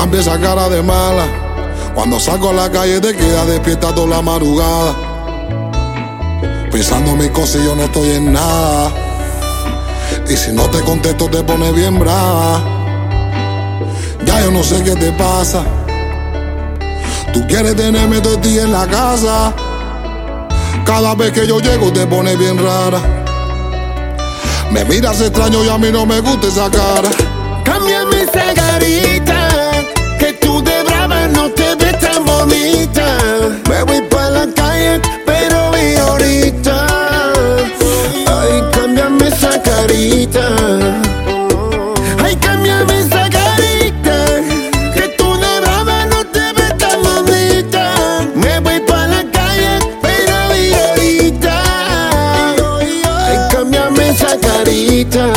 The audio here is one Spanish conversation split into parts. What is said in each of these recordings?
Cambia esa cara de mala. Cuando salgo a la calle te queda despierta toda la madrugada. Pensando en mis cosas y yo no estoy en nada. Y si no te contesto te pones bien brava. Ya yo no sé qué te pasa. Tú quieres tenerme todo el día en la casa. Cada vez que yo llego te pones bien rara. Me miras extraño y a mí no me gusta esa cara. Cámbiame esa carita, que tú de brava no te ves tan bonita. Me voy pa' la calle, pero vi ahorita. Ay, cámbiame esa carita. Ay, cámbiame esa carita, que tú de brava no te ves tan bonita. Me voy pa' la calle, pero vi ahorita. Ay, cámbiame esa carita.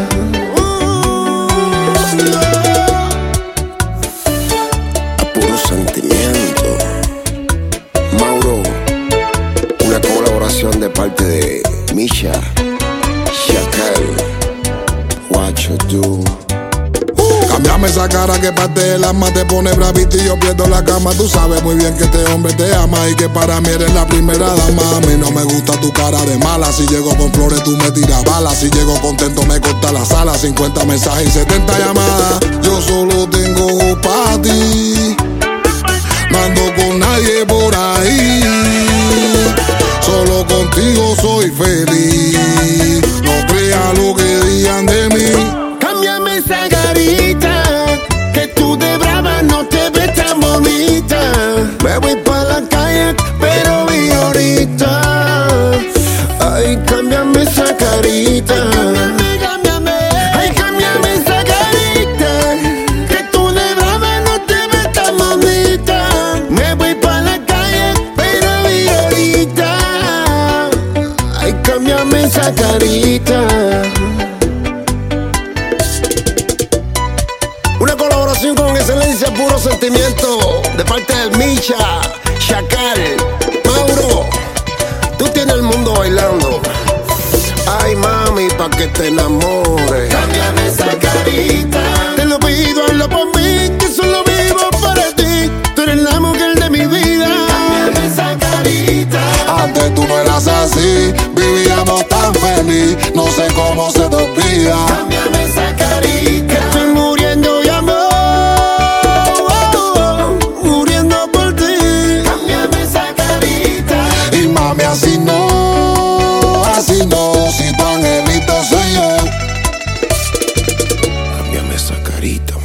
Mauro, una colaboración de parte de Misha, Chacal, What You Do. Cámbiame esa cara que parte del alma te pone bravito y yo pierdo la cama. Tú sabes muy bien que este hombre te ama y que para mí eres la primera dama. A mí no me gusta tu cara de mala. Si llego con flores tú me tiras balas. Si llego contento me corta la sala. 50 mensajes y 70 llamadas. Yo solo tengo ojos para ti. No ando con nadie por ahí. Solo contigo soy feliz. No creas lo que digan de mí. Cámbiame esa carita, que tú de brava no te ves tan bonita. Me voy pa' la calle, pero vi ahorita. Ay, cámbiame esa carita. Ay, cámbiame esa carita, que tú de brava no te ves tan bonita. Me voy pa' la calle, pero vi ahorita. Ay, cámbiame esa carita. Una colaboración con excelencia, puro sentimiento, de parte del Misha, Chacal, Mauro. Tú tienes el mundo bailando. Ay, mami, pa' que te enamores. Cámbiame esa carita. Te lo pido, hazlo por mí, que solo vivo para ti. Tú eres la mujer de mi vida. Cámbiame esa carita. Antes tú no eras así, vivíamos tan feliz. No sé cómo se te olvida. Cámbiame esa carita. Que estoy muriendo de amor, muriendo por ti. Cámbiame esa carita. Y mami, así no, si tu angelito soy yo. Cámbiame esa carita.